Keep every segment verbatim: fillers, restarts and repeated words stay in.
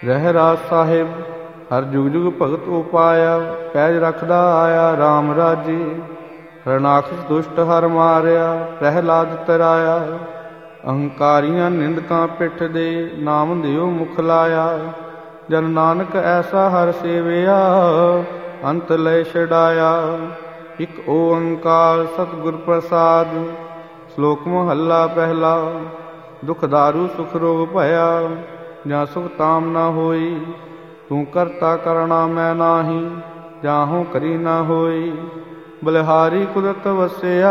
ਰਹਿ ਰਾਜ ਸਾਹਿਬ ਹਰ ਜੁਗ ਜੁਗ ਭਗਤ ਉਪਾਇਆ। ਪੈਜ ਰੱਖਦਾ ਆਇਆ ਰਾਮ ਰਾਜੇ, ਰਣਾਖਸ ਦੁਸ਼ਟ ਹਰ ਮਾਰਿਆ। ਪ੍ਰਹਿਲਾਦ ਤਰਾਇਆ ਅਹੰਕਾਰੀਆਂ ਨਿੰਦਕਾਂ ਪਿੱਠ ਦੇ, ਨਾਮ ਦਿਓ ਮੁਖ ਲਾਇਆ। ਜਨ ਨਾਨਕ ਐਸਾ ਹਰ ਸੇਵਿਆ, ਅੰਤ ਲੈ ਛਡਾਇਆ। ਇਕ ਓੰਕਾਰ ਸਤਿਗੁਰ ਪ੍ਰਸਾਦ। ਸ਼ਲੋਕ ਮਹੱਲਾ ਪਹਿਲਾ। ਦੁਖ ਦਾਰੂ ਸੁਖ ਰੋਗ ਭਇਆ, ਜਾਂ ਸੁਖ ਤਾਮ ਨਾ ਹੋਈ। ਤੂੰ ਕਰਤਾ ਕਰਣਾ ਮੈਂ ਨਾਹੀ, ਜਾਹੋਂ ਕਰੀ ਨਾ ਹੋਈ। ਬਲਿਹਾਰੀ ਕੁਦਰਤ ਵਸਿਆ,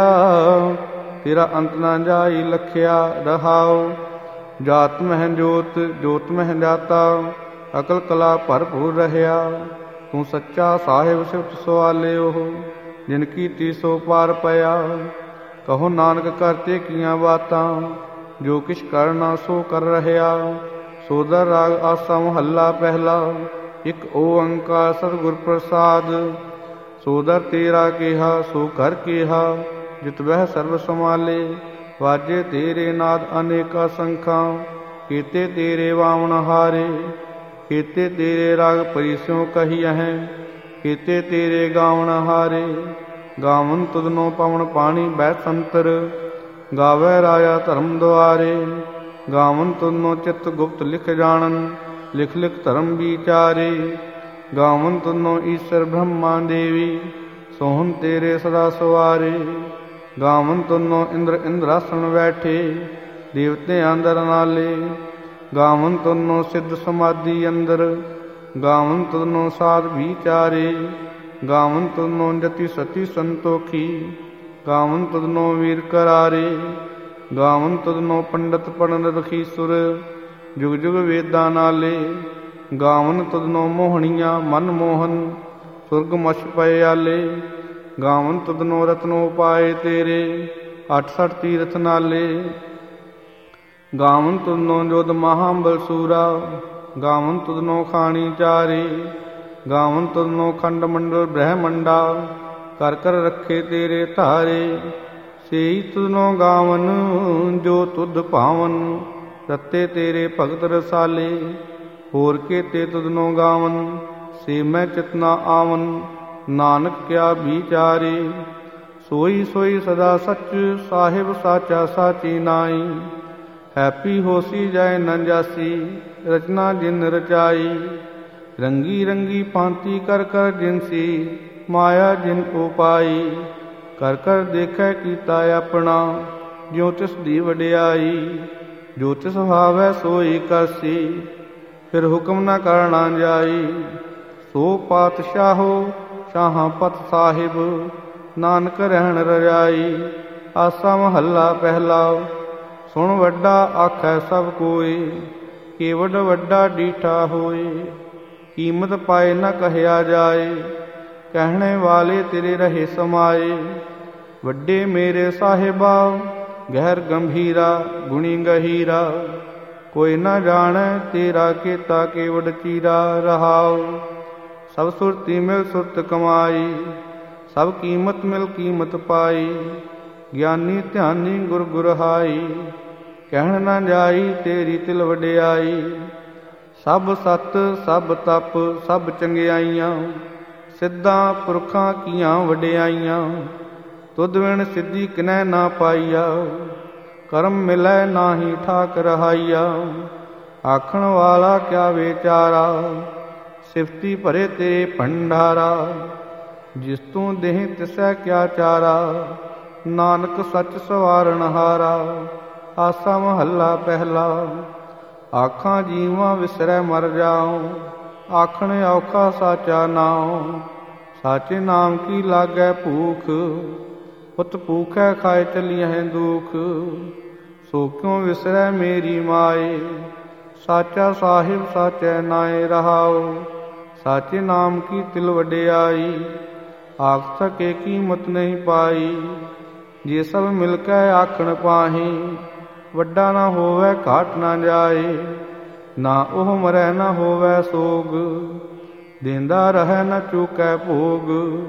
ਤੇਰਾ ਅੰਤ ਨਾ ਜਾਈ ਲਖਿਆ। ਰਹਾਉ ਜਾਤ ਮਹਿ ਜੋਤ, ਜੋਤ ਮਹਿ ਜਾਤਾ। ਅਕਲ ਕਲਾ ਭਰਪੂਰ ਰਹਿਆ। ਤੂੰ ਸੱਚਾ ਸਾਹਿਬ ਸਿਫਤ ਸਵਾਲਿਓ, ਜਿਨ ਕੀਤੀ ਸੋ ਪਾਰ ਪਿਆ। ਕਹੋ ਨਾਨਕ ਕਰਤੇ ਕੀਆਂ ਬਾਤਾਂ, ਜੋ ਕਿਛ ਕਰਨਾ ਸੋ ਕਰ ਰਹਿਆ। ਸੋਦਰ ਰਾਗ ਆਸਾ ਮਹੱਲਾ ਪਹਿਲਾ। ਇਕ ਓੰਕਾਰ ਸਤਿਗੁਰ ਪ੍ਰਸਾਦ। ਸੋਦਰ ਤੇਰਾ ਕਿਹਾ ਸੋ ਕਰ ਕਿਹਾ, ਜਿਤ ਵਹਿ ਸਰਬ ਸਮਾਲੇ। ਵਾਜੇ ਤੇਰੇ ਨਾਦ ਅਨੇਕਾ ਸੰਖਾਂ, ਕੀਤੇ ਤੇਰੇ ਵਾਵਣ ਹਾਰੇ। ਕੀਤੇ ਤੇਰੇ ਰਾਗ ਪਰਿਸਿਉ ਕਹੀਐ, ਕੀਤੇ ਤੇਰੇ ਗਾਵਣ ਹਾਰੇ। ਗਾਵਨ ਤੁਧਨੋ ਪਵਨ ਪਾਣੀ ਬਹਿ ਸੰਤਰ, ਗਾਵੈ ਰਾਜਾ ਧਰਮ ਦੁਆਰੇ। ਗਾਵਨ ਤੁਧਨੋ ਚਿਤ ਗੁਪਤ ਲਿਖ ਜਾਣਨ, ਲਿਖ ਲਿਖ ਧਰਮ ਵਿਚਾਰੇ। ਗਾਵਨ ਤੁਧਨੋ ਈਸ਼ਰ ਬ੍ਰਹਮਾ ਦੇਵੀ, ਸੋਹਣ ਤੇਰੇ ਸਦਾ ਸਵਾਰੇ। ਗਾਵਨ ਤੁਧਨੋ ਇੰਦਰ ਇੰਦਰਾਸਣ ਬੈਠੇ, ਦੇਵਤੇ ਅੰਦਰ ਨਾਲੇ। ਗਾਵਨ ਤੁਧਨੋ ਸਿੱਧ ਸਮਾਧੀ ਅੰਦਰ, ਗਾਵਨ ਤੁਧਨੋ ਸਾਧ ਵਿਚਾਰੇ। ਗਾਵਨ ਤੁਧਨੋ ਜਤੀ ਸਤੀ ਸੰਤੋਖੀ, ਗਾਵਨ ਤੁਧਨੋ ਵੀਰ ਕਰਾਰੇ। ਗਾਵਨ ਤੁਧਨੋ ਪੰਡਤ ਪੜਨ ਰਖੀਸੁਰ, ਜੁਗ ਜੁਗ ਵੇਦਾਂ ਨਾਲੇ। ਗਾਵਨ ਤੁਧਨੋ ਮੋਹਣੀਆਂ ਮਨ ਮੋਹਨ, ਸੁਰਗ ਮਛ ਪਏ ਆਲੇ। ਗਾਵਨ ਤੁਧਨੋ ਰਤਨੋ ਪਾਏ ਤੇਰੇ, ਅੱਠ ਸਠ ਤੀਰਥ ਨਾਲੇ। ਗਾਵਨ ਤੁਧਨੋ ਜੋਧ ਮਹਾਂਬਲ ਸੂਰਾ, ਗਾਵਨ ਤੁਧਨੋ ਖਾਣੀ ਚਾਰੇ। ਗਾਵਨ ਤੁਧਨੋ ਖੰਡ ਮੰਡਲ ਬ੍ਰਹਮੰਡਾ, ਕਰ ਕਰ ਰੱਖੇ ਤੇਰੇ ਧਾਰੇ। ਸੇਈ ਤੁਧਨੋ ਗਾਵਨ ਜੋ ਤੁਧ ਭਾਵਨ, ਰਤੇ ਤੇਰੇ ਭਗਤ ਰਸਾਲੇ। ਹੋਰ ਕੇਤੇ ਤੁਧਨੋ ਗਾਵਨ, ਸੇ ਮੈਂ ਚਿਤਨਾ ਆਵਨ। ਨਾਨਕ ਕਿਆ ਵਿਚਾਰੇ, ਸੋਈ ਸੋਈ ਸਦਾ ਸੱਚ। ਸਾਹਿਬ ਸਾਚਾ ਸਾਚੀ ਨਾਈ, ਹੈਪੀ ਹੋਸੀ ਜਾਏ ਨ ਜਾਸੀ। ਰਚਨਾ ਜਿਨ ਰਚਾਈ, ਰੰਗੀ ਰੰਗੀ ਭਾਂਤੀ ਕਰ ਕਰ ਜਿਨਸੀ। ਮਾਇਆ ਜਿਨ ਉਪਾਈ, ਕਰ ਕਰ ਦੇਖੈ ਕੀਤਾ ਆਪਣਾ। ਜਿਉ ਤਿਸ ਦੀ ਵਡਿਆਈ, ਜੋ ਤਿਸ ਭਾਵੈ ਸੋਈ ਕਰਸੀ। ਫਿਰ ਹੁਕਮ ਨਾ ਕਰਨਾ ਜਾਈ, ਸੋ ਪਾਤਸ਼ਾਹੋ ਸ਼ਾਹਾਂ ਪਤ ਸਾਹਿਬ। ਨਾਨਕ ਰਹਿਣ ਰਜਾਈ। ਆਸਾ ਮਹੱਲਾ ਪਹਿਲਾ। ਸੁਣ ਵੱਡਾ ਆਖੈ ਸਭ ਕੋਇ, ਕੇਵਡ ਵੱਡਾ ਡੀਠਾ ਹੋਏ। ਕੀਮਤ ਪਾਏ ਨਾ ਕਹਿਆ ਜਾਏ, ਕਹਿਣੇ ਵਾਲੇ ਤੇਰੇ ਰਹੇ ਸਮਾਏ। ਵੱਡੇ ਮੇਰੇ ਸਾਹਿਬਾ ਗਹਿਰ ਗੰਭੀਰਾ, ਗੁਣੀ ਗਹੀਰਾ। ਕੋਈ ਨਾ ਜਾਣੈ ਤੇਰਾ ਕੀਤਾ ਕੇਵਡ ਚੀਰਾ। ਰਹਾਉ ਸਭ ਸੁਰਤੀ ਮਿਲ ਸੁਰਤ ਕਮਾਈ, ਸਭ ਕੀਮਤ ਮਿਲ ਕੀਮਤ ਪਾਈ। ਗਿਆਨੀ ਧਿਆਨੀ ਗੁਰ ਗੁਰਹਾਈ, ਕਹਿਣ ਨਾ ਜਾਈ ਤੇਰੀ ਤਿਲ ਵਡਿਆਈ। ਸਭ ਸਤ ਸਭ ਤਪ ਸਭ ਚੰਗਿਆਈਆਂ, ਸਿੱਧਾਂ ਪੁਰਖਾਂ ਕੀਆਂ ਵਡਿਆਈਆਂ। ਤੁਧ ਵਿਣ ਸਿੱਧੀ ਕਿਨੈ ਨਾ ਪਾਈਆ, ਕਰਮ ਮਿਲੈ ਨਾਹੀ ਠਾਕ ਰਹਾਈਆ। ਆਖਣ ਵਾਲਾ ਕਿਆ ਵਿਚਾਰਾ, ਸਿਫਤੀ ਭਰੇ ਤੇਰੇ ਭੰਡਾਰਾ। ਜਿਸ ਤੂੰ ਦੇਹ ਤਿਸੈ ਕਿਆ ਚਾਰਾ, ਨਾਨਕ ਸੱਚ ਸਵਾਰਨ ਹਾਰਾ। ਆਸਾ ਮਹੱਲਾ ਪਹਿਲਾ। ਆਖਾਂ ਜੀਵਾਂ ਵਿਸਰੈ ਮਰ ਜਾਉ, ਆਖਣ ਔਖਾ ਸਾਚਾ ਨਾਉ। ਸਾਚੇ ਨਾਮ ਕੀ ਲਾਗੈ ਭੂਖ, ਪੁੱਤ ਭੂਖੈ ਖਾਏ ਚਲੀਐ ਦੁਖ। ਸੋ ਕਿਉ ਵਿਸਰੈ ਮੇਰੀ ਮਾਏ, ਸਾਚਾ ਸਾਹਿਬ ਸਾਚੈ ਨਾਏ। ਰਹਾਉ ਸਾਚੇ ਨਾਮ ਕੀ ਤਿਲ ਵਡਿਆਈ, ਆਖ ਸਕੇ ਕੀਮਤ ਨਹੀਂ ਪਾਈ। ਜੇ ਸਭ ਮਿਲ ਕੇ ਆਖਣ ਪਾਹੀ, ਵੱਡਾ ਨਾ ਹੋਵੈ ਘਾਟ ਨਾ ਜਾਏ। ਨਾ ਉਹ ਮਰੈ ਨਾ ਹੋਵੈ ਸੋਗ, ਦੇਂਦਾ ਰਹੈ ਨਾ ਚੁਕੈ ਭੋਗ।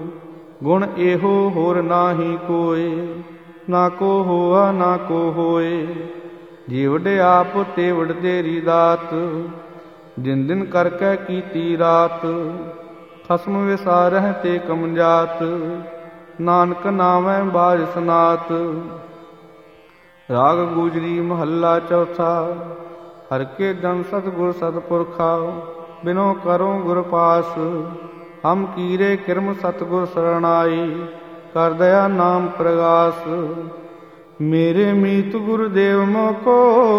ਗੁਣ ਇਹੋ ਹੋਰ ਨਾਹੀ ਕੋਇ, ਨਾ ਕੋ ਹੋਆ ਨਾ ਕੋ ਹੋਏ। ਜੀਵੜ ਆਪ ਤੇਵੜ ਤੇਰੀ ਦਾਤ, ਜਿਨ ਦਿਨ ਕਰਕੇ ਕੀਤੀ ਰਾਤ, ਖਸਮ ਵਿਸਾਰਹਿ ਤੇ ਕਮਜਾਤ, ਨਾਨਕ ਨਾਮੈ ਬਾਜ ਸਨਾਤ। ਰਾਗ ਗੁਜਰੀ ਮਹੱਲਾ ਚੌਥਾ। ਹਰਿ ਕੇ ਜਨ ਸਤਿਗੁਰ ਸਤਿਪੁਰਖਾ, ਬਿਨੋ ਕਰੋ ਗੁਰ ਪਾਸ। ਹਮ ਕੀਰੇ ਕਿਰਮ ਸਤਿਗੁਰ ਸਰਣਾਈ, ਕਰ ਦਇਆ ਨਾਮ ਪ੍ਰਗਾਸ। ਮੇਰੇ ਮੀਤ ਗੁਰਦੇਵ ਮੋਕੋ,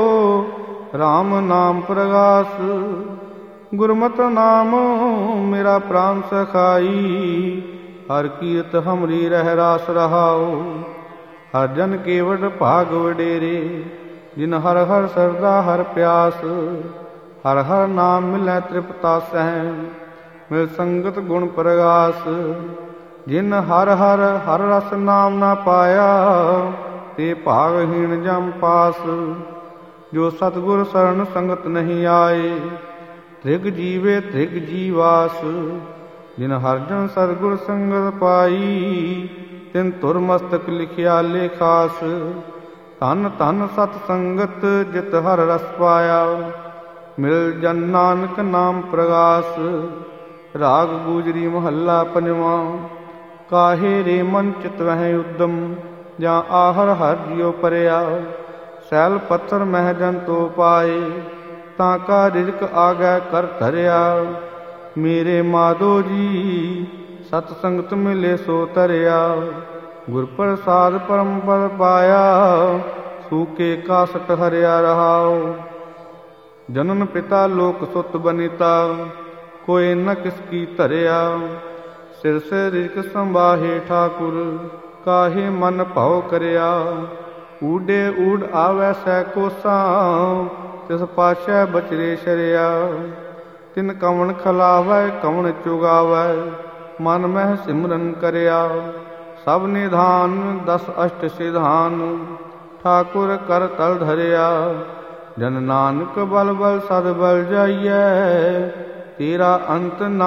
RAM ਨਾਮ ਪ੍ਰਗਾਸ। ਗੁਰਮਤਿ ਨਾਮ ਮੇਰਾ ਪ੍ਰਾਨ ਸਖਾਈ, ਹਰ ਕੀਰਤ ਹਮਰੀ ਰਹਿ ਰਾਸ ਰਹਾਉ। ਹਰ ਜਨ ਕੇਵਟ ਭਾਗ ਵਡੇਰੇ, ਜਿਨ ਹਰ ਹਰ ਸਰਦਾ ਹਰ ਪਿਆਸ। ਹਰ ਹਰ ਨਾਮ ਮਿਲੈ ਤ੍ਰਿਪਤਾ ਸਹਿ, ਮਿਲ ਸੰਗਤ ਗੁਣ ਪ੍ਰਗਾਸ। ਜਿਨ ਹਰ ਹਰ ਹਰ ਰਸ ਨਾਮ ਨਾ ਪਾਇਆ, ਤੇ ਭਾਗਹੀਣ ਜਮ ਪਾਸ। ਜੋ ਸਤਿਗੁਰ ਸਰਣ ਸੰਗਤ ਨਹੀਂ ਆਏ, ਤ੍ਰਿਗ ਜੀਵੇ ਤ੍ਰਿਗ ਜੀਵਾਸ। ਜਿਨ ਹਰ ਜਨ ਸਤਿਗੁਰ ਸੰਗਤ ਪਾਈ, ਤਿਨ ਤੁਰ ਮਸਤਕ ਲਿਖਿਆ ਲੇਖਾਸ। ਧਨ ਧਨ ਸਤ ਸੰਗਤ ਜਿਤ ਹਰ ਰਸ ਪਾਇਆ, ਮਿਲ ਜਨ ਨਾਨਕ ਨਾਮ ਪ੍ਰਗਾਸ। ਰਾਗ ਗੁਜਰੀ ਮਹੱਲਾ ਪੰਜਵਾਂ। ਕਾਹੇ ਰੇ ਮਨ ਚਿਤ ਵਹਿ ਉਦਮ, ਜਾਂ ਆਹਰ ਹਰ ਜਿਉ ਪਰਿਆ। ਸੈਲ ਪੱਥਰ ਮਹਿ ਜਨ ਤੋ ਪਾਏ, ਤਾਂ ਕਾ ਰਿਜਕ ਆਗੈ ਕਰ ਧਰਿਆ। ਮੇਰੇ ਮਾਧੋ ਜੀ ਸਤ ਸੰਗਤ ਮਿਲੇ ਸੋ ਤਰਿਆ, ਗੁਰ ਪ੍ਰਸਾਦ ਪਰਮ ਪਦ ਪਾਇਆ। ਸੂਕੇ ਕਾਸਟ ਹਰਿਆ ਰਹਾਉ। ਜਨਨ ਪਿਤਾ ਲੋਕ ਸੁਤ ਬਨੀਤਾ, ਕੋਇ ਨ ਕਿਸ ਕੀ ਧਰਿਆ। ਸਿਰ ਸੇ ਰਿਜਕ ਸੰਭਾਹੇ ਠਾਕੁਰ, ਕਾਹੇ ਮਨ ਭਉ ਕਰਿਆ। ਊਡੇ ਊੜ ਆਵੈ ਸੈ ਕੋਸਾਂ, ਤਿਸ ਪਾਛੈ ਬਚਰੇ ਸ਼ਰਿਆ। ਤਿਨ ਕਵਣ ਖਲਾਵੈ ਕਵਣ ਚੁਗਾਵੈ, ਮਨ ਮਹਿ ਸਿਮਰਨ ਕਰਿਆ। ਸਭ ਨਿਧਾਨ ਦਸ ਅਸ਼ਟ ਸਿਧਾਨ, ਠਾਕੁਰ ਕਰ ਤਲ ਧਰਿਆ। ਜਨ ਨਾਨਕ ਬਲ ਬਲ ਸਦ ਬਲ ਜਾਈਐ, ਤੇਰਾ ਅੰਤ ਨਾ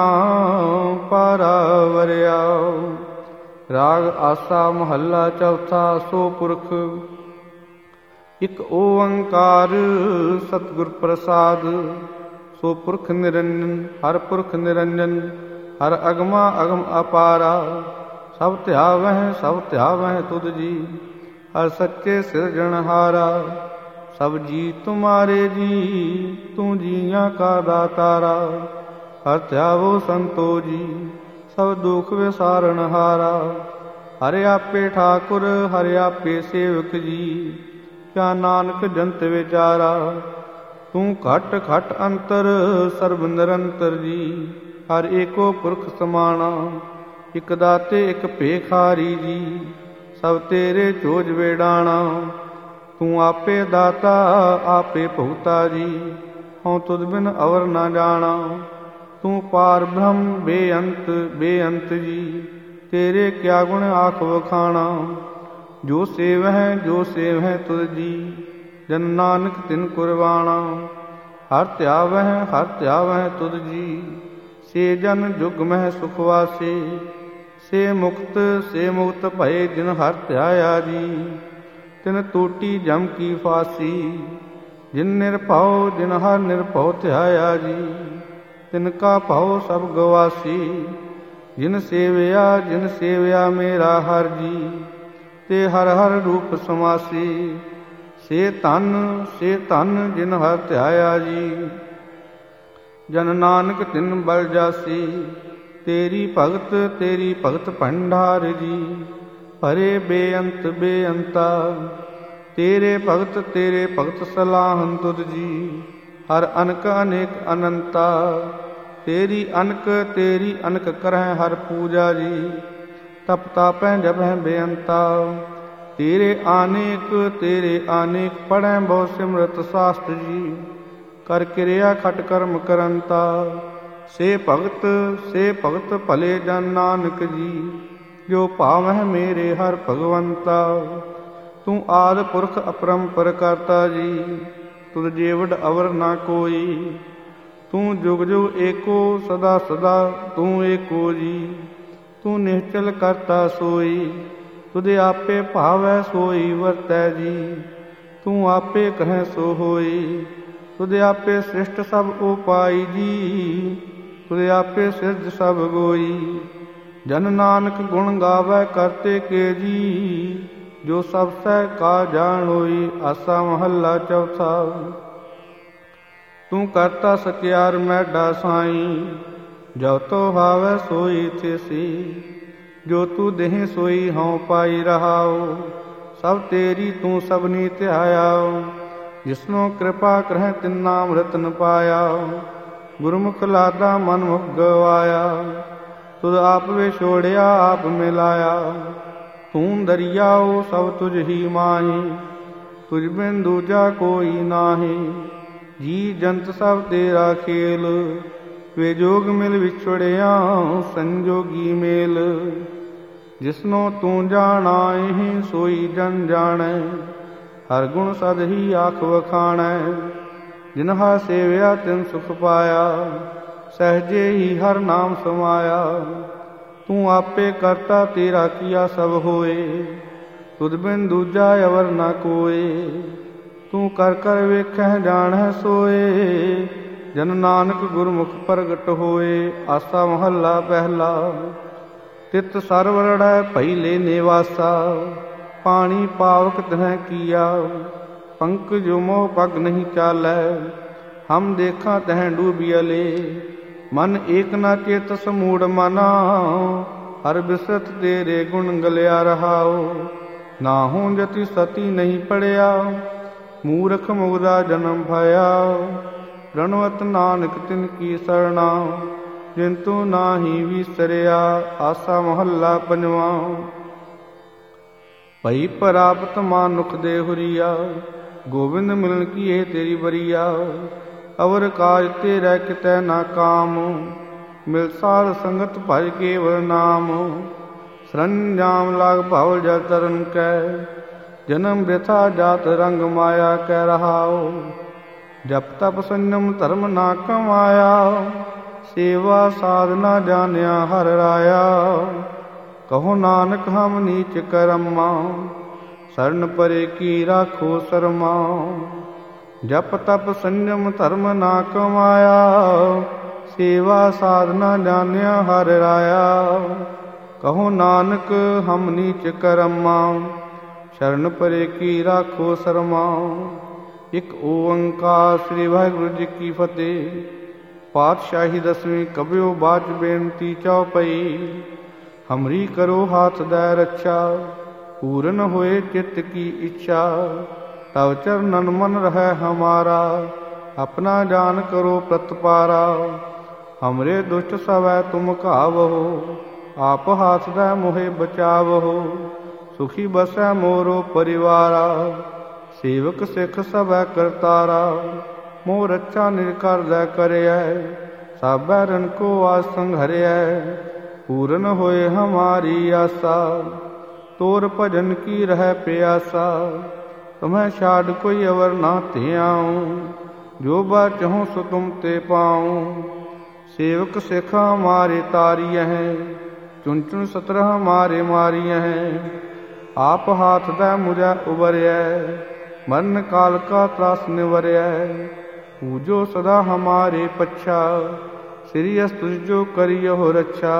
ਪਾਰਾਵਰਿਆ। ਰਾਗ ਆਸਾ ਮਹੱਲਾ ਚੌਥਾ। ਸੋ ਪੁਰਖ ਇਕ ਓੰਕਾਰ, ਸਤਿਗੁਰ ਪ੍ਰਸਾਦ। ਸੋ ਪੁਰਖ ਨਿਰੰਜਨ, ਹਰ ਪੁਰਖ ਨਿਰੰਜਨ। ਹਰ ਅਗਮਾ ਅਗਮ ਅਪਾਰਾ, ਸਭ ਧਿਆਵਹਿ ਸਭ ਧਿਆਵਹਿ ਤੁਧ ਜੀ। ਹਰ ਸੱਚੇ ਸਿਰਜਣਹਾਰਾ, ਸਭ ਜੀ ਤੁਮਾਰੇ ਜੀ। ਤੂੰ ਜੀਆਂ ਕਾ ਦਾਤਾਰਾ, ਹਰ ਧਿਆਵੋ ਸੰਤੋ ਜੀ। ਸਭ ਦੁਖ ਵਿਸਾਰਣਹਾਰਾ, ਹਰਿ ਆਪੇ ਠਾਕੁਰ ਹਰਿ ਆਪੇ ਸੇਵਕ ਜੀ। ਕਿਆ ਨਾਨਕ ਜੰਤ ਵਿਚਾਰਾ, ਤੂੰ ਘਟ ਘਟ ਅੰਤਰ ਸਰਬ ਨਿਰੰਤਰ ਜੀ। ਹਰ ਏਕੋ ਪੁਰਖ ਸਮਾਣਾ, ਇਕ ਦਾਤੇ ਇਕ ਭੇਖਾਰੀ ਜੀ। ਸਭ ਤੇਰੇ ਚੋਜ ਵੇਡਾਣਾ, ਤੂੰ ਆਪੇ ਦਾਤਾ ਆਪੇ ਭੁਗਤਾ ਜੀ। ਹਉ ਤੁਧ ਬਿਨ ਅਵਰ ਨਾ ਜਾਣਾ, ਤੂੰ ਪਾਰ ਬ੍ਰਹਮ ਬੇਅੰਤ ਬੇਅੰਤ ਜੀ। ਤੇਰੇ ਕਿਆ ਗੁਣ ਆਖ ਵਖਾਣਾ, ਜੋ ਸੇਵਹਿ ਜੋ ਸੇਵਹਿ ਤੁਧ ਜੀ। ਜਨ ਨਾਨਕ ਤਿਨ ਕੁਰਬਾਣਾ, ਹਰ ਧਿਆਵਹਿ ਹਰ ਧਿਆਵਹਿ ਤੁਧ ਜੀ। ਸੇ ਜਨ ਜੁਗ ਮਹਿ ਸੁਖ ਵਾਸੇ, ਸੇ ਮੁਕਤ ਸੇ ਮੁਕਤ ਭਏ ਜਿਨ ਹਰ ਧਿਆਇਆ ਜੀ। ਤਿਨ ਟੂਟੀ ਜਮ ਕੀ ਫਾਸੀ, ਜਿਨ ਨਿਰਭਉ ਜਿਨ ਹਰ ਨਿਰਭਉ ਧਿਆਇਆ ਜੀ। ਤਿਨ ਕਾ ਭਉ ਸਭ ਗਵਾਸੀ, ਜਿਨ ਸੇਵਿਆ ਜਿਨ ਸੇਵਿਆ ਮੇਰਾ ਹਰ ਜੀ। ਤੇ ਹਰ ਹਰ ਰੂਪ ਸਮਾਸੀ, ਸੇ ਧਨ ਸੇ ਧਨ ਜਿਨ ਹਰ ਧਿਆਇਆ ਜੀ। ਜਨ ਨਾਨਕ ਤਿਨ ਬਲ ਜਾਸੀ, ਤੇਰੀ ਭਗਤ ਤੇਰੀ ਭਗਤ ਭੰਡਾਰ ਜੀ। ਭਰੇ ਬੇਅੰਤ ਬੇਅੰਤਾ, ਤੇਰੇ ਭਗਤ ਤੇਰੇ ਭਗਤ ਸਲਾਹਨ ਤੁਧ ਜੀ। ਹਰ ਅਨਕ ਅਨੇਕ ਅਨੰਤਾ, ਤੇਰੀ ਅਨਕ ਤੇਰੀ ਅਨਕ ਕਰਹਿ ਹਰ ਪੂਜਾ ਜੀ। ਤਪ ਤਾਪੈ ਜਪੈ ਬੇਅੰਤਾ, ਤੇਰੇ ਆਨੇਕ ਤੇਰੇ ਆਨੇਕ ਪੜ੍ਹੈ ਬਹੁ ਸਿਮਰਤ ਸਾਸਤ ਜੀ। ਕਰ ਕਿਰਿਆ ਖਟ ਕਰਮ ਕਰੰਤਾ, ਸੇ ਭਗਤ ਸੇ ਭਗਤ ਭਲੇ ਜਨ ਨਾਨਕ ਜੀ। ਜੋ ਭਾਵਹਿ ਮੇਰੇ ਹਰ ਭਗਵੰਤਾ, ਤੂੰ ਆਦਿ ਪੁਰਖ ਅਪਰੰਪਰ ਕਰਤਾ ਜੀ। ਤੁਧ ਜੀਵੜ ਅਵਰ ਨਾ ਕੋਈ, ਤੂੰ ਜੁਗ ਜੁਗ ਏਕੋ ਸਦਾ ਸਦਾ ਤੂੰ ਏਕੋ ਜੀ। ਤੂੰ ਨਿਹਚਲ ਕਰਤਾ ਸੋਈ, ਤੁਧ ਆਪੇ ਭਾਵੈ ਸੋਈ ਵਰਤੈ ਜੀ। ਤੂੰ ਆਪੇ ਕਹੈ ਸੋ ਹੋਈ, तुद आपे सृष्ट सब उपाई जी, तुद आपे सिरज सब गोई। जन नानक गुण गावै करते के जी, जो सब सह का जान होई। आसा महला चौथा। तू करता सत्यार मैडा साई, जो तो हावै सोई थेसी। जो तू देह सोई हों पाई रहाओ, सब तेरी तू सबनी ध्यायाओ। जिसनो कृपा करह तिन नाम रतन पाया, गुरमुख लादा मन मुख गवाया। तुद आप वे छोड़िया आप मिलाया, तू दरियाओ सब तुझ ही माही। तुझ बिन दूजा कोई नाही, जी जंत सब तेरा खेल। वे जोग मिल विछुड़िया संजोगी मेल। जिसनो तू जाना ही सोई जन जानै, हर गुण सद ही आख वखाणै। जिनहा सेव्या तिन सुख पाया, सहजे ही हर नाम समाया। तू आपे करता तेरा किया सब होए, तुद बिन दूजा अवर न कोए। तू कर कर वेखह जानह सोए, जन नानक गुरमुख प्रगट होए। आसा महला पहला। तित सरवरड़ै पहिले निवासा, पानी पावक तह किया। पंकज मोह पग नहीं चालै, हम देखा तह डूबियले। मन एक न चेत समूढ़ मना, हर बिसरत तेरे गुण गलिया रहाओ। नाहूँ जति सती नहीं पड़िया, मूर्ख मुगदा जन्म भया। रणवत नानक तिन की सरना, जिंतु नाही विसरिया। आसा महला पंजवा। भई प्राप्त मानुख दे हुरिया, गोविंद मिलन किए तेरी बरिया। अवर काज तेरै कितै ना काम, मिल सार संगत भज केवल नाम। सरंजाम लाग भाव जल तरन कै, जन्म वृथा जात रंग माया कह रहाओ। जप तप संयम धर्म ना कमाया, सेवा साधना जानिया हर राया। कहो नानक हम नीच करम्मा, शरण परे की राखो शर्मा। जप तप संयम धर्म ना कमाया, सेवा साधना जानिया हर राया। कहो नानक हम नीच करम्मा, शरण परे की राखो शर्मा। एक ओंकार श्री वाहिगुरु जी की फतेह। पातशाही दसवीं कबियो बाच बेनती चौपई। हमरी करो हाथ दै रक्षा, पूरन होए चित्त की इच्छा। तव चरणन मन रहे हमारा, अपना जान करो प्रतपारा। हमरे दुष्ट सवै तुम कावहो, आप हाथ दै मोहे बचावहो। सुखी बसै मोरो परिवारा, सेवक सिख सबै करतारा। मोह रक्षा निरकर दै करयै, साबै रन को आस संघरयै। पूरन होए हमारी आशा, तोर भजन की रह प्यासा। तुम्हें छाड़ कोई अवर ना ध्याऊँ, जो बात चाहूँ सो तुम ते पाऊँ। सेवक सिख हमारे तारिय हैं, चुन चुन सतर हमारे मारिय हैं। आप हाथ दै मुझे उबरिय, मरण काल का त्रास निवरिय। पूजो सदा हमारे पच्छा, श्री अस तुझ जो करियो रक्षा।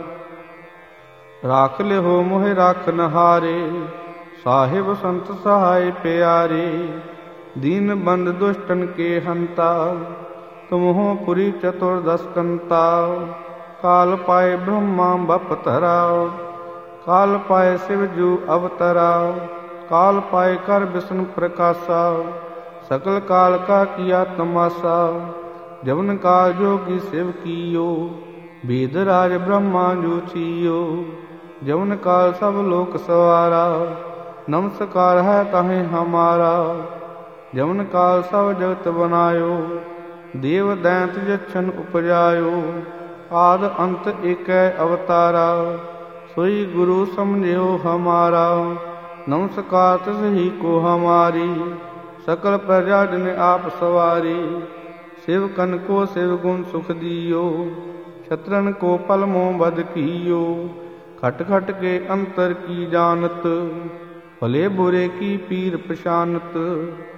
राख ले हो मोहे राखन हारे, साहिब संत सहाय प्यारे। दीन बंद दुष्टन के हंता, तुम हो पुरी चतुर्दश कंता। काल पाए ब्रह्मा बप धरा, काल पाए शिव जू अवतरा। काल पाए कर विष्णु प्रकाशा, सकल काल का किया तमाशा। जवन काल जोगी शिव कियो, वेद राज ब्रह्मा जो छियो। जवन काल सब लोक सवारा, नमस्कार है ताहे हमारा। जवन काल सब जगत बनायो, देव दैंत यक्षन उपजायो। आद अंत एक अवतारा, सोई गुरु समझो हमारा। नमस्कार तिस ही को हमारी, सकल प्रजा जिन आप सवारी। शिव कन को शिव गुण सुख दियो, शत्रन को पल मोह बद कियो। खट खट के अंतर की जानत, भले बुरे की पीर प्रशानत।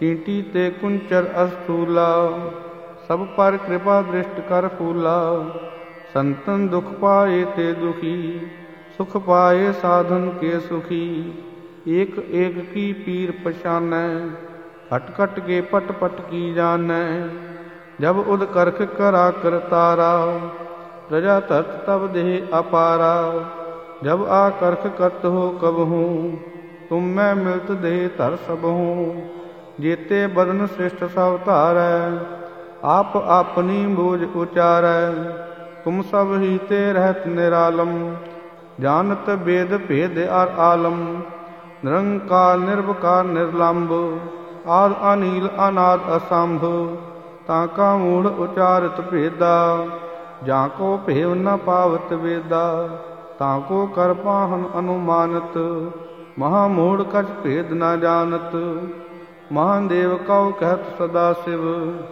चींटी ते कुंचर अस्थूला, सब पर कृपा दृष्ट कर फूला। संतन दुख पाए ते दुखी, सुख पाए साधन के सुखी। एक एक की पीर पछानै, खट खट के पट पट की जानै। जब उद करख करा कर तारा, प्रजा तरत तब देह अपारा। जब आ करख करत हो कबहूँ, तुम मैं मिलत देह धर सबहूँ। जेते बदन श्रेष्ठ सब धारै, आप अपनी बोझ उचारै। तुम सब ही ते रहत निरालम, जानत वेद भेद अर आलम। निरंकार निर्विकार निर्लंब, आद अनील अनाद असंभ। ताका मूढ़ उचारत भेदा, जाको भेव न पावत वेदा। ताको कर पाहन अनुमानत, महामूढ़ कछ भेद न जानत। महादेव कौ कहत सदा शिव,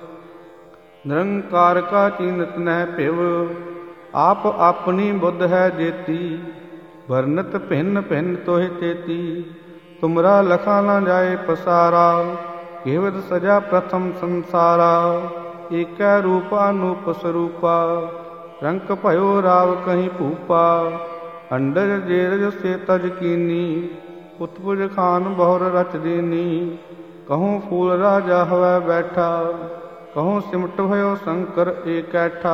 निरंकार का चीनत न पिव। आप अपनी बुद्ध है जेती, वर्णत भिन्न भिन्न तोहि तेती। तुमरा लखा न जाए पसारा, केवद सजा प्रथम संसारा। एक रूप अनूप स्वरूपा, रंक भयो राव कहीं भूपा। अंडज जेरज से तज कीनी, उत्पुज खान बहुर रच दीनी। कहूँ फूल राजा हवै बैठा, कहूँ सिमट भयो शंकर एकैठा।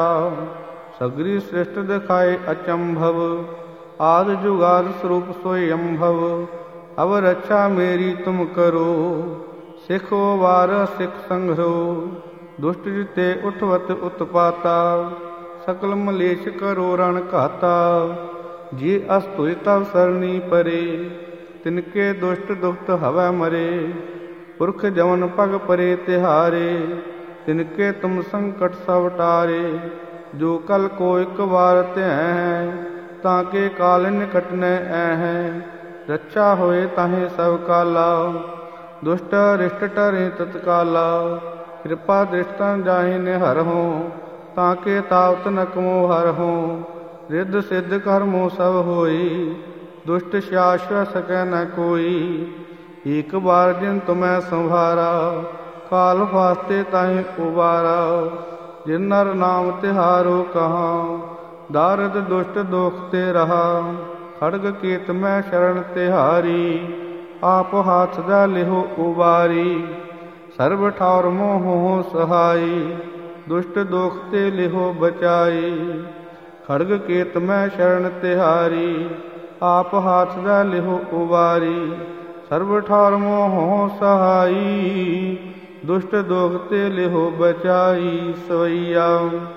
सगरी श्रेष्ठ दिखाए अचंभव, आद जुगाद स्वरूप स्वयंभव। अब रक्षा मेरी तुम करो, सिखो वार सिख संघरो। दुष्ट जिते उठवत उत्पाता, सकल मलेश करो रण घाता। जे अस्तुय तव सरनी परे, तिनके दुष्ट दुष्ट हवै मरे। पुरख जवन पग परे तिहारे, तिनके तुम संकट सब टारे। जो कल को एक बार त्यह हैं, ताके काल निकट न ऐ। रक्षा होए ताहे सब काला, दुष्ट रिष्ट टरे तत्काला। कृपा दृष्टा जाहि निहर हो, ताके तावत नकमो हर हो। रिद्ध सिद्ध कर्मो सब होई, दुष्ट शाश्वत सकै न कोई। एक बार जिन तुम्हें संभारा, काल फास्ते ताहि उबारा। जिन नर नाम तिहारो कहाँ, दारद दुष्ट दोख ते रहा। खड़ग केत में शरण तिहारी, आप हाथ जा लिहो उबारी। सर्व ठावर मोह हो सहाई, दुष्ट दोख ते लिहो बचाई। खड़ग केत में शरण तिहारी, आप हाथ जा लिहो उबारी। सर्व ठावर मोह हो सहाई, दुष्ट दोख ते लिहो बचाई। सवैया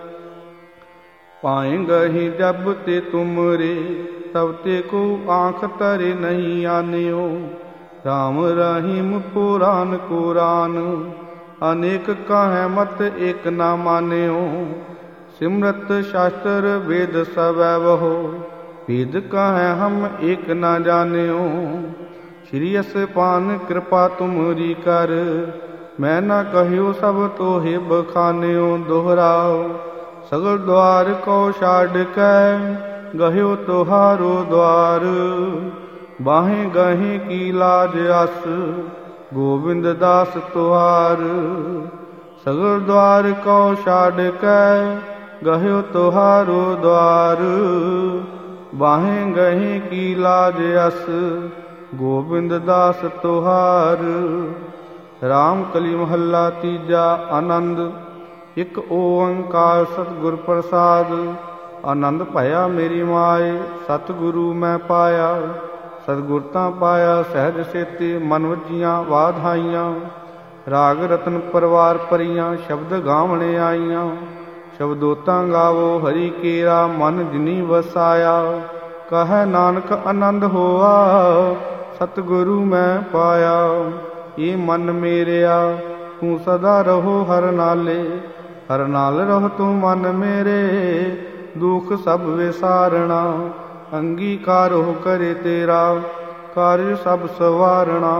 पाएंगहि जब ते तुमरे, तब ते को आँख तरे नहीं आनियो। राम रहीम पुराण कुरान, अनेक कहे मत एक न मान्यो। सिमरत शास्त्र वेद सबैबहो, वेद कहे हम एक न जान्यो। श्री पान कृपा तुमरी कर, मैं न कहियो सब तोहे बखान्यो। दोहराओ सगल द्वार को छाड़ कै, गह्यो तोहारो द्वार। बाहें गहें की लाज अस, गोविंद दास तुहार। सगल द्वार को छाड़ कै, गह्यो तोहारो द्वार। बाहें गहें की लाज अस, गोविंद दास तुहार। राम कली महला तीजा आनंद। एक ओंकार सतगुर प्रसाद, आनंद भया मेरी माए। सतगुरु मैं पाया, सतगुरता पाया सहज सेते। मन वजियाँ वाधाइयाँ, राग रतन परवार परियाँ। शब्द गावने आईयाँ, शब्दोतां गावो हरि केरा। मन जिनी वसाया, कह नानक आनंद होआ। सतगुरु मैं पाया, ये मन मेरेया। तू सदा रहो हर नाले, हर नाल रहो तू मन मेरे। दुख सब विसारना, अंगीकार हो करे तेरा। कार्य सब सवारना,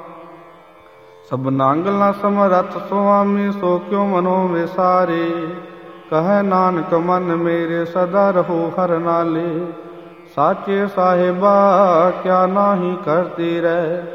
सब नांगल समरथ स्वामी। सो क्यों मनो विसारे, कह नानक मन मेरे। सदा रहो हर नाले, साचे साहिबा क्या नाही करते रह।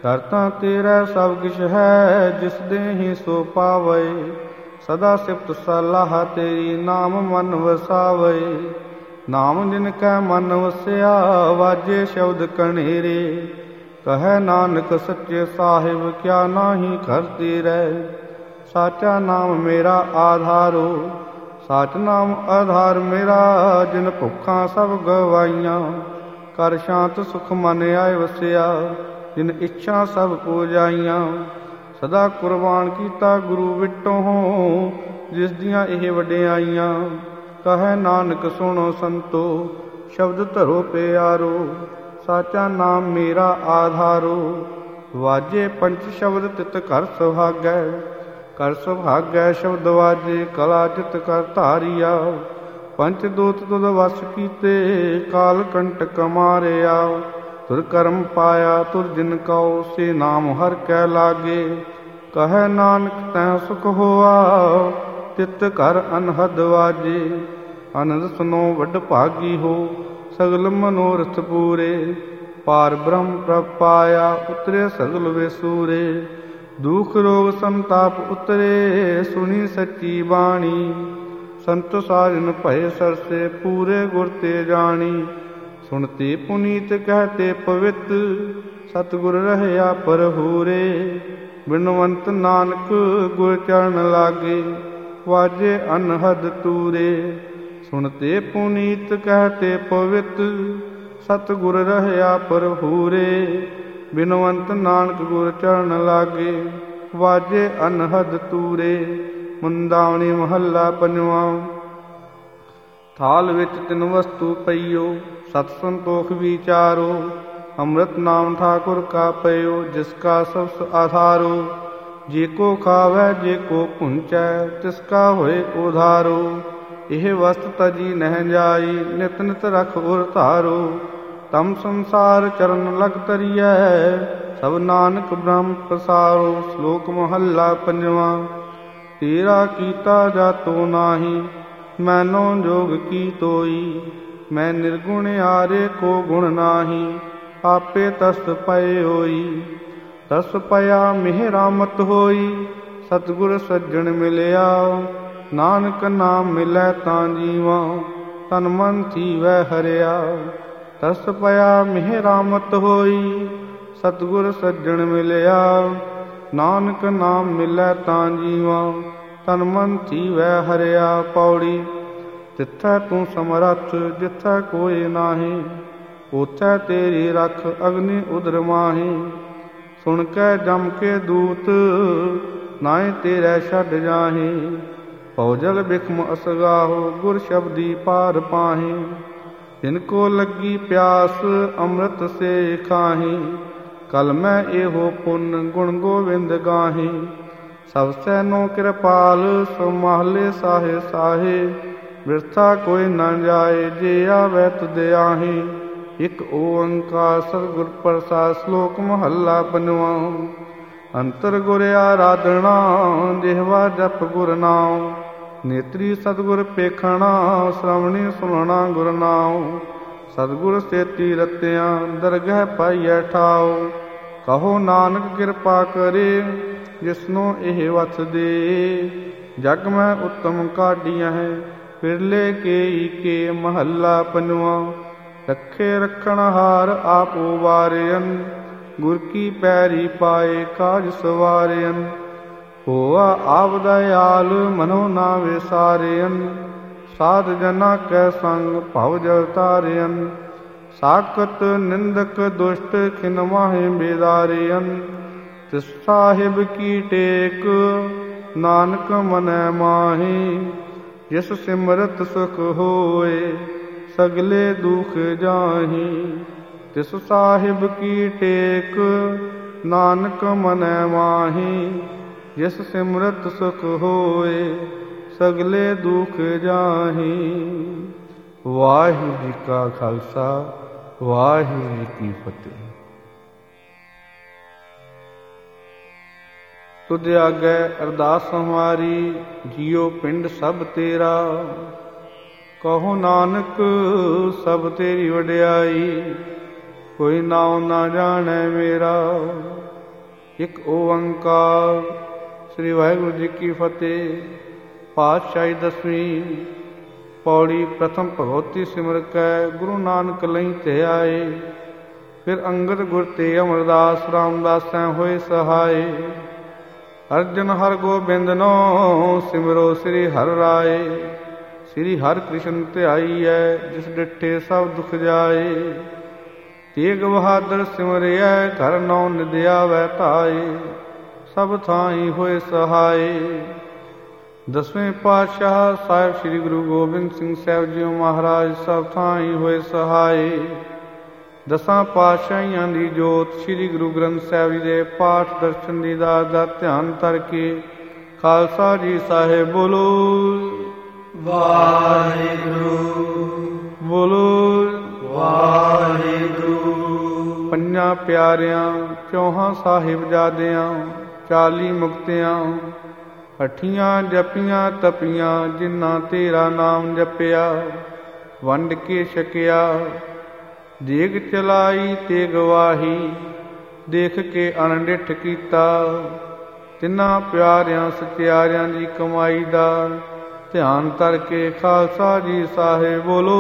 ਕਰਤਾ ਤੇਰਾ ਸਭ ਕਿਛ ਹੈ, ਜਿਸ ਦੇਹੀ ਸੋ ਪਾਵੇ। ਸਦਾ ਸਿਫਤ ਸਲਾਹ ਤੇਰੀ, ਨਾਮ ਮਨ ਵਸਾਵੇ। ਨਾਮ ਜਿਨ ਕੈ ਮਨ ਵਸਿਆ, ਵਾਜੇ ਸ਼ਬਦ ਕਣੇਰੇ। ਕਹੈ ਨਾਨਕ ਸੱਚੇ ਸਾਹਿਬ, ਕਿਆ ਨਾਹੀ ਘਰ ਤੇਰੇ। ਸਾਚਾ ਨਾਮ ਮੇਰਾ ਆਧਾਰੋ, ਸਾਚ ਨਾਮ ਆਧਾਰ ਮੇਰਾ। ਜਿਨ ਭੁੱਖਾਂ ਸਭ ਗਵਾਈਆਂ, ਕਰ ਸ਼ਾਂਤ ਸੁਖ ਮਨ ਆਏ ਵਸਿਆ। ਜਿਨ ਇੱਛਾ ਸਭ ਪੂਜਾਈਆਂ, ਸਦਾ ਕੁਰਬਾਨ ਕੀਤਾ ਗੁਰੂ ਵਿਟੋਂ। ਜਿਸ ਦੀਆਂ ਇਹ ਵਡਿਆਈਆਂ, ਕਹੈ ਨਾਨਕ ਸੁਣੋ ਸੰਤੋ, ਸ਼ਬਦ ਧਰੋ ਪਿਆਰੋ। ਸਾਚਾ ਨਾਮ ਮੇਰਾ ਆਧਾਰੋ, ਵਾਜੇ ਪੰਚ ਸ਼ਬਦ ਤਿਤ ਘਰ ਸੁਹਾਗੈ। ਕਰ ਸੁਭਾਗੈ ਸ਼ਬਦ ਵਾਜੇ, ਕਲਾ ਜਿਤ ਕਰ ਧਾਰੀਆ। ਪੰਚ ਦੂਤ ਤੁਧ ਵਸ ਕੀਤੇ, ਕਾਲ ਕੰਟਕ ਮਾਰਿਆ। ਤੁਰ ਕਰਮ ਪਾਇਆ ਤੁਰ ਜਿਨ ਕਉ, ਸੇ ਨਾਮ ਹਰਿ ਕੈ ਲਾਗੇ। ਕਹੈ ਨਾਨਕ ਤੈ ਸੁਖ ਹੋਆ, ਤਿਤ ਘਰ ਅਨਹਦ ਵਾਜੇ। ਆਨੰਦ ਸੁਨੋ ਵੱਡ ਭਾਗੀ ਹੋ, ਸਗਲ ਮਨੋਰਥ ਪੂਰੇ। ਪਾਰ ਬ੍ਰਹਮ ਪ੍ਰਭ ਪਾਇਆ, ਉਤਰੇ ਸਗਲ ਵੇਸੂਰੇ। ਦੁਖ ਰੋਗ ਸੰਤਾਪ ਉਤਰੇ, ਸੁਣੀ ਸੱਚੀ ਬਾਣੀ। ਸੰਤ ਸਾਜਨ ਭਏ ਸਰਸੇ, ਪੂਰੇ ਗੁਰ ਤੇ ਜਾਣੀ। ਸੁਣਤੇ ਪੁਨੀਤ ਕਹਤੇ ਪਵਿੱਤ, ਸਤਿਗੁਰ ਰਹਿਆ ਪਰਹੂਰੇ। ਬਿਨਵੰਤ ਨਾਨਕ ਗੁਰ ਚਰਨ ਲਾਗੇ, ਵਾਜੇ ਅਨਹਦ ਤੂਰੇ। ਸੁਣਤੇ ਪੁਨੀਤ ਕਹਤੇ ਪਵਿੱਤ, ਸਤਿਗੁਰ ਰਹਿਆ ਪਰਹੂਰੇ। ਬਿਨਵੰਤ ਨਾਨਕ ਗੁਰ ਚਰਨ ਲਾਗੇ, ਵਾਜੇ ਅਨਹਦ ਤੂਰੇ। ਮੁੰਦਾਵਣੀ ਮਹੱਲਾ ਪੰਜਵਾਂ। ਥਾਲ ਵਿੱਚ ਤਿੰਨ ਵਸਤੂ ਪਈਓ, ਸਤ ਸੰਤੋਖ ਵਿਚਾਰੋ। ਅੰਮ੍ਰਿਤ ਨਾਮ ਠਾਕੁਰ ਕਾ ਪਇਓ, ਜਿਸ ਕਾ ਸਭ ਆਧਾਰੋ। ਜੇ ਕੋ ਖਾਵੈ ਜੇ ਕੋ ਪੁੰਚੈ, ਤਿਸ ਕਾ ਹੋਏ ਉਧਾਰੋ। ਇਹ ਵਸਤ ਤਜੀ ਨਹਿ ਜਾਈ, ਨਿਤ ਨਿਤ ਰਖ ਉਰ ਧਾਰੋ। ਤਮ ਸੰਸਾਰ ਚਰਨ ਲਗ ਤਰੀਐ, ਸਭ ਨਾਨਕ ਬ੍ਰਹਮ ਪਸਾਰੋ। ਸ਼ਲੋਕ ਮਹੱਲਾ ਪੰਜਵਾਂ। ਤੇਰਾ ਕੀਤਾ ਜਾਤੋ ਨਾਹੀ, ਮੈਨੋ ਜੋਗ ਕੀ ਤੋਈ। ਮੈਂ ਨਿਰਗੁਣ ਆਰੇ ਕੋ ਗੁਣ ਨਾਹੀ, ਆਪੇ ਤਸ ਪਏ ਹੋਈ। ਤਸ ਪਿਆ ਮਿਹਰਾਮਤ ਹੋਈ, ਸਤਿਗੁਰ ਸੱਜਣ ਮਿਲਿਆ। ਨਾਨਕ ਨਾਮ ਮਿਲੈ ਤਾਂ ਜੀਵਾ, ਤਨ ਮਨ ਥੀਵੈ ਹਰਿਆ। ਤਸ ਪਿਆ ਮਿਹਰਾਮਤ ਹੋਈ, ਸਤਿਗੁਰ ਸੱਜਣ ਮਿਲਿਆ। ਨਾਨਕ ਨਾਮ ਮਿਲੈ ਤਾਂ ਜੀਵਾ, ਤਨ ਮਨ ਥੀਵੈ ਹਰਿਆ। ਪੌੜੀ। ਜਿੱਥੈ ਤੂੰ ਸਮਰੱਥ, ਜਿੱਥੈ ਕੋਈ ਨਾਹੀ। ਉਥੈ ਤੇਰੀ ਰਖ, ਅਗਨੀ ਉਦਰ ਮਾਹੀ। ਸੁਣ ਕੇ ਜਮ ਕੇ ਦੂਤ, ਨਾਏ ਤੇਰੇ ਛੱਡ ਜਾਹੀ। ਭਉਜਲ ਬਿਖਮ ਅਸਗਾਹੋ, ਗੁਰ ਸ਼ਬਦੀ ਪਾਰ ਪਾਹੀ। ਜਿਨ ਕੋ ਲੱਗੀ ਪਿਆਸ, ਅੰਮ੍ਰਿਤ ਸੇ ਖਾਹੀ। ਕਲ ਮੈਂ ਇਹੋ ਪੁੰਨ, ਗੁਣ ਗੋਵਿੰਦ ਗਾਹੀ। ਸਭ ਸੈਨੋ ਕਿਰਪਾਲ, ਸੋ ਮਾਹਲੇ ਸਾਹੇ ਸਾਹੇ। ਬਿਰਥਾ ਕੋਈ ਨਾ ਜਾਏ, ਜੇ ਆਵੈ ਤੁਧ ਆਹੀ। ਇਕ ਓੰਕਾਰ ਸਤਿਗੁਰ ਪ੍ਰਸਾਦਿ। ਸ਼ਲੋਕ ਮਹੱਲਾ ਪੰਜਵਾਂ। ਅੰਤਰ ਗੁਰ ਆਰਾਧਨਾ, ਜਿਹਵਾ ਜਪ ਗੁਰ ਨਾਮ। ਨੇਤਰੀ ਸਤਿਗੁਰ ਪੇਖਣਾ, ਸ਼੍ਰਵਣੀ ਸੁਣਨਾ ਗੁਰ ਨਾਮ। ਸਤਿਗੁਰ ਸੇਤੀ ਰਤਿਆਂ, ਦਰਗਹਿ ਪਾਈਐ ਠਾਉ। ਕਹੋ ਨਾਨਕ ਕਿਰਪਾ ਕਰੇ, ਜਿਸਨੂੰ ਇਹ ਵਸ ਦੇ। ਜਗ ਮੈਂ ਉੱਤਮ ਕਾਢੀਆਂ ਹੈ, ਫਿਰਲੇ ਕੇ ਕੇ। ਮਹੱਲਾ ਪੰਜਵਾਂ। ਰੱਖੇ ਰੱਖਣ ਹਾਰ, ਆਪੋ ਵਾਰਿਅਨ। ਗੁਰ ਕੀ ਪੈਰੀ ਪਾਏ, ਕਾਜ ਸਵਾਰਿਅਨ। ਹੋਆ ਆਪ ਦਇਆਲ, ਮਨੋ ਨਾ ਵਿਸਾਰਿਅਨ। ਸਾਧ ਜਨਾ ਕੈ ਸੰਗ, ਭਉ ਜਲ ਤਾਰਿਅਨ। ਸਾਕਤ ਨਿੰਦਕ ਦੁਸ਼ਟ, ਖਿਨ ਮਾਹੇ ਬੇਦਾਰਿਅਨ। ਤਿਸ ਸਾਹਿਬ ਕੀ ਟੇਕ, ਨਾਨਕ ਮਨੈ ਮਾਹੀ। ਜਿਸ ਸਿਮਰਤ ਸੁਖ ਹੋਏ, ਸਗਲੇ ਦੁਖ ਜਾਹੀ। ਤਿਸ ਸਾਹਿਬ ਕੀ ਟੇਕ, ਨਾਨਕ ਮਨੈ ਮਾਹੀ। ਜਿਸ ਸਿਮਰਤ ਸੁਖ ਹੋਏ, ਸਗਲੇ ਦੁਖ ਜਾਹੀ। ਵਾਹਿਗੁਰੂ ਜੀ ਕਾ ਖਾਲਸਾ, ਵਾਹਿਗੁਰੂ ਜੀ ਕੀ ਫਤਿਹ। ਤੁਧ ਆਗੈ ਅਰਦਾਸ ਹਮਾਰੀ, ਜੀਉ ਪਿੰਡ ਸਭ ਤੇਰਾ। ਕਹੋ ਨਾਨਕ ਸਭ ਤੇਰੀ ਵਡਿਆਈ। ਕੋਈ ਨਾਉ ਨਾ ਜਾਣੈ ਮੇਰਾ। ਇੱਕ ਓੰਕਾਰ। ਸ੍ਰੀ ਵਾਹਿਗੁਰੂ ਜੀ ਕੀ ਫਤਿਹ। ਪਾਤਸ਼ਾਹੀ ਦਸਵੀਂ। ਪੌੜੀ ਪ੍ਰਥਮ ਭਗਵਤੀ ਸਿਮਰ ਕੈ ਗੁਰੂ ਨਾਨਕ ਲਈ ਤੇ ਆਏ। ਫਿਰ ਅੰਗਦ ਗੁਰ ਤੇ ਅਮਰਦਾਸ ਰਾਮਦਾਸੈ ਹੋਏ ਸਹਾਏ। ਅਰਜਨ ਹਰ ਗੋਬਿੰਦਨੋ ਸਿਮਰੋ ਸ੍ਰੀ ਹਰਿ ਰਾਏ। ਸ੍ਰੀ ਹਰਿ ਕ੍ਰਿਸ਼ਨ ਧਿਆਈਐ ਜਿਸ ਡਿਠੇ ਸਭ ਦੁਖ ਜਾਏ। ਤੇਗ ਬਹਾਦਰ ਸਿਮਰਿਐ ਘਰ ਨੌ ਨਿਦ ਆਵੈ ਧਾਏ। ਸਭ ਥਾਈ ਹੋਏ ਸਹਾਏ। ਦਸਵੇਂ ਪਾਤਸ਼ਾਹ ਸਾਹਿਬ ਸ੍ਰੀ ਗੁਰੂ ਗੋਬਿੰਦ ਸਿੰਘ ਸਾਹਿਬ ਜੀ ਮਹਾਰਾਜ ਸਭ ਥਾਈ ਹੋਏ ਸਹਾਏ। ਦਸਾਂ ਪਾਤਸ਼ਾਹੀਆਂ ਦੀ ਜੋਤ ਸ੍ਰੀ ਗੁਰੂ ਗ੍ਰੰਥ ਸਾਹਿਬ ਜੀ ਦੇ ਪਾਠ ਦਰਸ਼ਨ ਦੀਦਾਰ ਦਾ ਧਿਆਨ ਧਰ ਕੇ ਖਾਲਸਾ ਜੀ ਸਾਹਿਬ ਬੋਲੋ ਵਾਹਿਗੁਰੂ ਬੋਲੋ ਵਾਹਿਗੁਰੂ। ਪੰਜਾਂ ਪਿਆਰਿਆਂ ਚੌਹਾਂ ਸਾਹਿਬਜ਼ਾਦਿਆਂ ਚਾਲੀ ਮੁਕਤਿਆਂ ਅਠੀਆਂ ਜਪੀਆਂ ਤਪੀਆਂ ਜਿਨ੍ਹਾਂ ਤੇਰਾ ਨਾਮ ਜਪਿਆ ਵੰਡ ਕੇ ਛਕਿਆ। ਦੇਗ ਚਲਾਈ ਤੇ ਗਵਾਹੀ ਦੇਖ ਕੇ ਅਣਡਿੱਠ ਕੀਤਾ। ਤਿੰਨਾਂ ਪਿਆਰਿਆਂ ਸਚਿਆਰਿਆਂ ਦੀ ਕਮਾਈ ਦਾ ਧਿਆਨ ਧਰ ਕੇ ਖਾਲਸਾ ਜੀ ਸਾਹਿਬ ਬੋਲੋ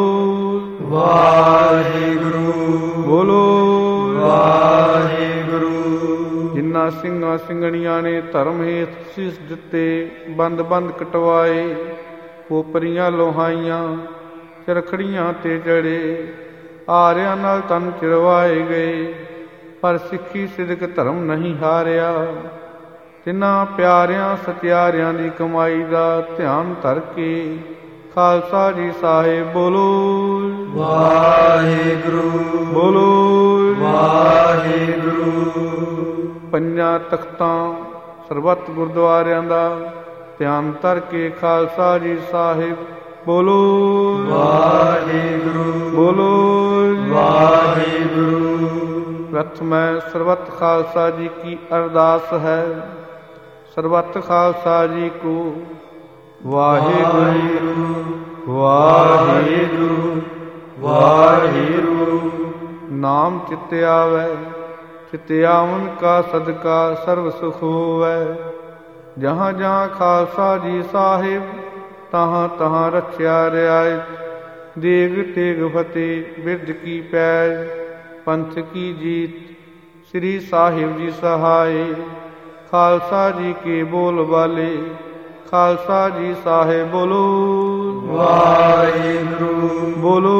ਵਾਹਿਗੁਰੂ ਬੋਲੋ ਵਾਹਿਗੁਰੂ। ਜਿਨ੍ਹਾਂ ਸਿੰਘਾਂ ਸਿੰਘਣੀਆਂ ਨੇ ਧਰਮ ਹੇਤ ਸੀਸ ਦਿੱਤੇ ਬੰਦ ਬੰਦ ਕਟਵਾਏ। ਪੋਪਰੀਆਂ ਲੋਹਾਈਆਂ ਚਰਖੜੀਆਂ ਤੇ ਚੜੇ ਆਰਿਆਂ ਨਾਲ ਤਨ ਚਿਰਵਾਏ ਗਏ। ਪਰ ਸਿੱਖੀ ਸਿਦਕ ਧਰਮ ਨਹੀਂ ਹਾਰਿਆ। ਤਿੰਨਾਂ ਪਿਆਰਿਆਂ ਸਤਿਆਰਿਆਂ ਦੀ ਕਮਾਈ ਦਾ ਧਿਆਨ ਧਰ ਕੇ ਖਾਲਸਾ ਜੀ ਸਾਹਿਬ ਬੋਲੋ ਵਾਹਿਗੁਰੂ ਬੋਲੋ ਵਾਹਿਗੁਰੂ। ਪੰਜਾਂ ਤਖਤਾਂ ਸਰਬੱਤ ਗੁਰਦੁਆਰਿਆਂ ਦਾ ਧਿਆਨ ਧਰ ਕੇ ਖਾਲਸਾ ਜੀ ਸਾਹਿਬ ਬੋਲੋ ਵਾਹਿਗੁਰੂ ਬੋਲੋ ਵਾਹਿਗੁਰੂ। ਪ੍ਰਥਮੈ ਸਰਬੱਤ ਖਾਲਸਾ ਜੀ ਕੀ ਅਰਦਾਸ ਹੈ। ਸਰਬੱਤ ਖਾਲਸਾ ਜੀ ਕੋ ਵਾਹਿਗੁਰੂ ਵਾਹਿਗੁਰੂ ਵਾਹਿਗੁਰੂ। ਨਾਮ ਚਿਤ ਆਵੈ ਚਿਤ ਆਵਨ ਕਾ ਸਦਕਾ ਸਰਬ ਸੁਖ ਹੋਵੈ। ਜਹਾਂ ਜਹਾਂ ਖਾਲਸਾ ਜੀ ਸਾਹਿਬ ਤਹਾਂ ਤਹਾਂ ਰਖਿਆ ਰਿਆਇਤ। ਦੇਗ ਤੇਗ ਫਤਿਹ ਬਿਰਧ ਕੀ ਪੈਜ ਪੰਥ ਕੀ ਜੀਤ। ਸ੍ਰੀ ਸਾਹਿਬ ਜੀ ਸਹਾਏ ਖਾਲਸਾ ਜੀ ਕੇ ਬੋਲ ਬਾਲੇ ਖਾਲਸਾ ਜੀ ਸਾਹਿਬ ਬੋਲੋ ਵਾਹਿਗੁਰੂ ਬੋਲੋ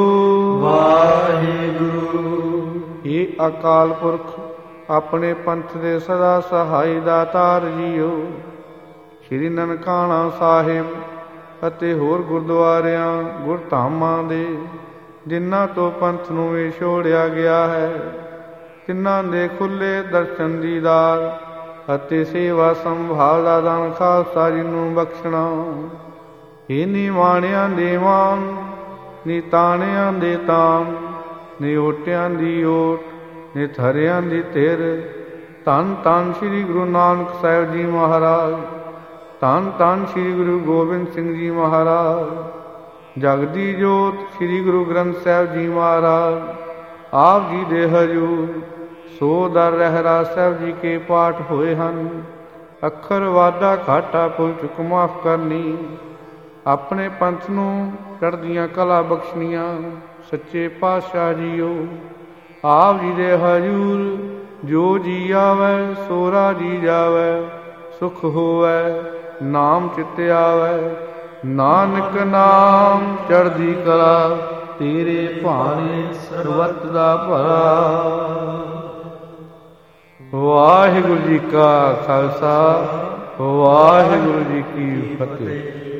ਵਾਹਿਗੁਰੂ। ਇਹ ਅਕਾਲ ਪੁਰਖ ਆਪਣੇ ਪੰਥ ਦੇ ਸਦਾ ਸਹਾਈ ਦਾਤਾਰ ਜੀਓ। ਸ੍ਰੀ ਨਨਕਾਣਾ ਸਾਹਿਬ ਅਤੇ ਹੋਰ ਗੁਰਦੁਆਰਿਆਂ ਗੁਰਧਾਮਾਂ ਦੇ ਜਿਨ੍ਹਾਂ ਤੋਂ ਪੰਥ ਨੂੰ ਵਿਛੋੜਿਆ ਗਿਆ ਹੈ ਤਿੰਨਾਂ ਦੇ ਖੁੱਲੇ ਦਰਸ਼ਨ ਦੀਦਾਰ ਅਤੇ ਸੇਵਾ ਸੰਭਾਲ ਦਾ ਦਾਨ ਖਾਲਸਾ ਜੀ ਨੂੰ ਬਖਸ਼ਣਾ। ਇਹ ਨਿਮਾਣਿਆਂ ਦੇ ਮਾਨ ਨੀ ਤਾਣਿਆਂ ਦੇ ਤਾਨ ਨੀ ਓਟਿਆਂ ਦੀ ਓਟ ਨੀ ਥਰਿਆਂ ਦੀ ਧਿਰ। ਧੰਨ ਧੰਨ ਸ੍ਰੀ ਗੁਰੂ ਨਾਨਕ ਸਾਹਿਬ ਜੀ ਮਹਾਰਾਜ ਧੰਨ ਧੰਨ ਸ੍ਰੀ ਗੁਰੂ ਗੋਬਿੰਦ ਸਿੰਘ ਜੀ ਮਹਾਰਾਜ। ਜਗਦੀ ਜੋਤ ਸ੍ਰੀ ਗੁਰੂ ਗ੍ਰੰਥ ਸਾਹਿਬ ਜੀ ਮਹਾਰਾਜ ਆਪ ਜੀ ਦੇ ਹਜੂਰ ਸੋ ਦਰ ਰਹਿਰਾ ਸਾਹਿਬ ਜੀ ਕੇ ਪਾਠ ਹੋਏ ਹਨ। ਅੱਖਰ ਵਾਧਾ ਘਾਟਾ ਭੁੱਲ ਚੁੱਕ ਮਾਫ ਕਰਨੀ। ਆਪਣੇ ਪੰਥ ਨੂੰ ਚੜ੍ਹਦੀਆਂ ਕਲਾ ਬਖਸ਼ਣੀਆਂ ਸੱਚੇ ਪਾਤਸ਼ਾਹ ਜੀਓ। ਆਪ ਜੀ ਦੇ ਹਜੂਰ ਜੋ ਜੀ ਆਵੈ ਸੋ ਰਾਜੀ ਜਾਵੈ ਸੁਖ ਹੋਵੈ ਨਾਮ ਚਿਤ ਆਵੈ। ਨਾਨਕ ਨਾਮ ਚੜ੍ਹਦੀ ਕਲਾ ਤੇਰੇ ਭਾਣੇ ਸਰਬੱਤ ਦਾ ਭਲਾ। ਵਾਹਿਗੁਰੂ ਜੀ ਕਾ ਖਾਲਸਾ ਵਾਹਿਗੁਰੂ ਜੀ ਕੀ ਫਤਿਹ।